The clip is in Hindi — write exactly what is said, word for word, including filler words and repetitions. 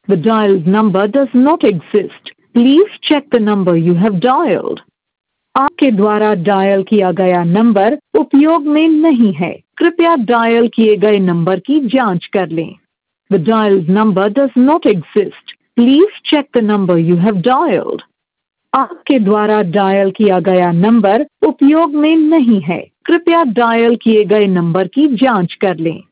The dialed number does not exist. Please check the number you have dialed. आपके द्वारा डायल किया गया नंबर उपयोग में नहीं है। कृपया डायल किए गए नंबर की जांच कर लें। The dialed number does not exist. Please check the number you have dialed. आपके द्वारा डायल किया गया नंबर उपयोग में नहीं है। कृपया डायल किए गए नंबर की जांच कर लें।